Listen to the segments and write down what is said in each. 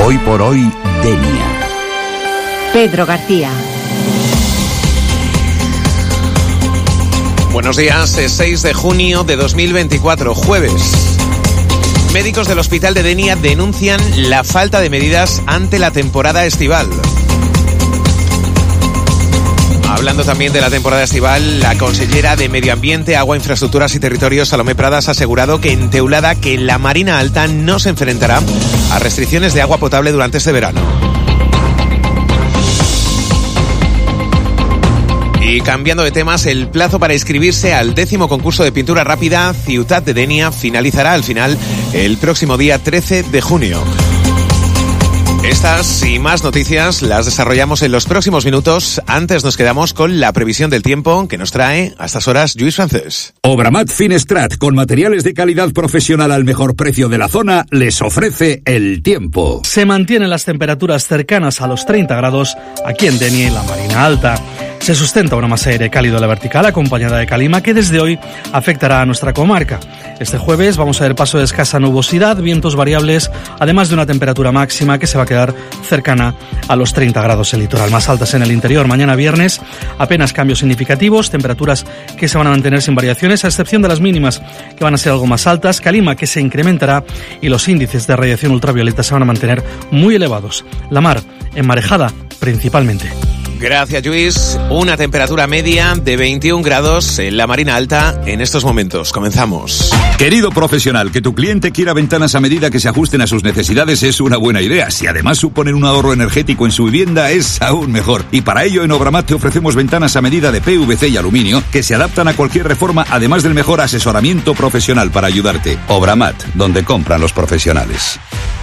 Hoy por hoy, Denia. Pedro García. Buenos días, es 6 de junio de 2024, jueves. Médicos del Hospital de Denia denuncian la falta de medidas ante la temporada estival. Hablando también de la temporada estival, la consellera de Medio Ambiente, Agua, Infraestructuras y Territorios, Salomé Pradas, ha asegurado que en Teulada que la Marina Alta no se enfrentará a restricciones de agua potable durante este verano. Y cambiando de temas, el plazo para inscribirse al 10º concurso de pintura rápida Ciutat de Denia finalizará al final el próximo día 13 de junio. Estas y más noticias las desarrollamos en los próximos minutos. Antes nos quedamos con la previsión del tiempo que nos trae a estas horas Lluís Francés. Obramat Finestrat, con materiales de calidad profesional al mejor precio de la zona, les ofrece el tiempo. Se mantienen las temperaturas cercanas a los 30 grados aquí en Denia y la Marina Alta. Se sustenta una masa de aire cálido a la vertical acompañada de calima que desde hoy afectará a nuestra comarca. Este jueves vamos a ver paso de escasa nubosidad, vientos variables, además de una temperatura máxima que se va a quedar cercana a los 30 grados en litoral, más altas en el interior. Mañana viernes apenas cambios significativos, temperaturas que se van a mantener sin variaciones, a excepción de las mínimas que van a ser algo más altas, calima que se incrementará y los índices de radiación ultravioleta se van a mantener muy elevados. La mar enmarejada principalmente. Gracias, Lluís. Una temperatura media de 21 grados en la Marina Alta en estos momentos. Comenzamos. Querido profesional, que tu cliente quiera ventanas a medida que se ajusten a sus necesidades es una buena idea. Si además suponen un ahorro energético en su vivienda, es aún mejor. Y para ello, en Obramat te ofrecemos ventanas a medida de PVC y aluminio que se adaptan a cualquier reforma, además del mejor asesoramiento profesional para ayudarte. Obramat, donde compran los profesionales.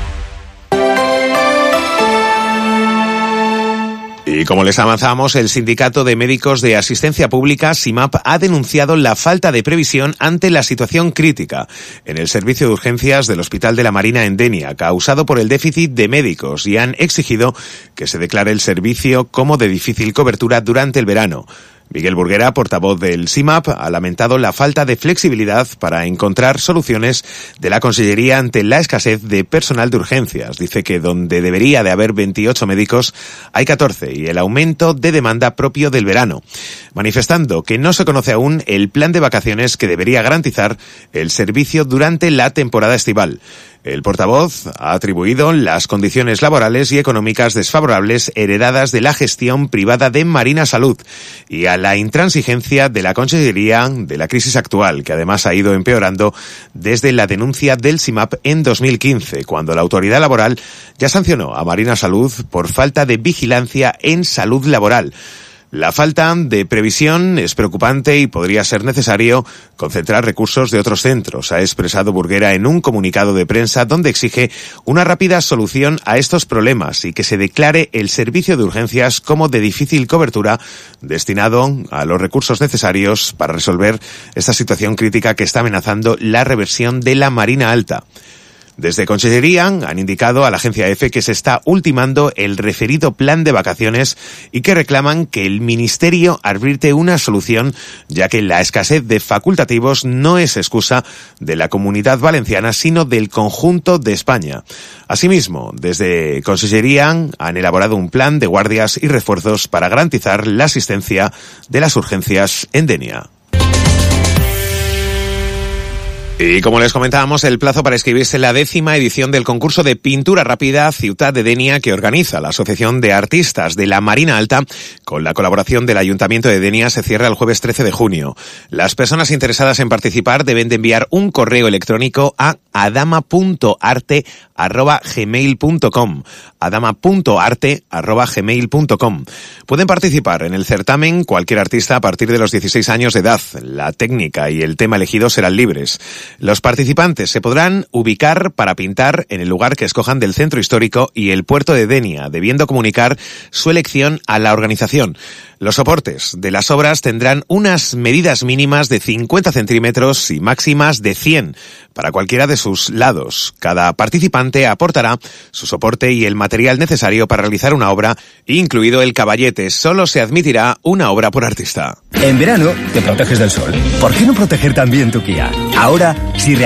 Y como les avanzamos, el Sindicato de Médicos de Asistencia Pública, SIMAP, ha denunciado la falta de previsión ante la situación crítica en el servicio de urgencias del Hospital de la Marina en Denia, causado por el déficit de médicos, y han exigido que se declare el servicio como de difícil cobertura durante el verano. Miguel Burguera, portavoz del SIMAP, ha lamentado la falta de flexibilidad para encontrar soluciones de la Consellería ante la escasez de personal de urgencias. Dice que donde debería de haber 28 médicos, hay 14 y el aumento de demanda propio del verano, manifestando que no se conoce aún el plan de vacaciones que debería garantizar el servicio durante la temporada estival. El portavoz ha atribuido las condiciones laborales y económicas desfavorables heredadas de la gestión privada de Marina Salud y a la intransigencia de la Consellería de la crisis actual, que además ha ido empeorando desde la denuncia del SIMAP en 2015, cuando la autoridad laboral ya sancionó a Marina Salud por falta de vigilancia en salud laboral. La falta de previsión es preocupante y podría ser necesario concentrar recursos de otros centros, ha expresado Burguera en un comunicado de prensa donde exige una rápida solución a estos problemas y que se declare el servicio de urgencias como de difícil cobertura, destinado a los recursos necesarios para resolver esta situación crítica que está amenazando la reversión de la Marina Alta. Desde Consellería han indicado a la agencia EFE que se está ultimando el referido plan de vacaciones y que reclaman que el Ministerio arbitre una solución, ya que la escasez de facultativos no es excusa de la Comunidad Valenciana, sino del conjunto de España. Asimismo, desde Consellería han elaborado un plan de guardias y refuerzos para garantizar la asistencia de las urgencias en Denia. Y como les comentábamos, el plazo para inscribirse en la 10ª edición del concurso de pintura rápida Ciutat de Denia que organiza la Asociación de Artistas de la Marina Alta con la colaboración del Ayuntamiento de Denia se cierra el jueves 13 de junio. Las personas interesadas en participar deben de enviar un correo electrónico a adama.arte@gmail.com adama.arte@gmail.com. Pueden participar en el certamen cualquier artista a partir de los 16 años de edad. La técnica y el tema elegido serán libres. Los participantes se podrán ubicar para pintar en el lugar que escojan del centro histórico y el puerto de Denia, debiendo comunicar su elección a la organización. Los soportes de las obras tendrán unas medidas mínimas de 50 centímetros y máximas de 100 para cualquiera de sus lados. Cada participante aportará su soporte y el material necesario para realizar una obra, incluido el caballete. Solo se admitirá una obra por artista. En verano te proteges del sol. ¿Por qué no proteger también tu Kia? Ahora, si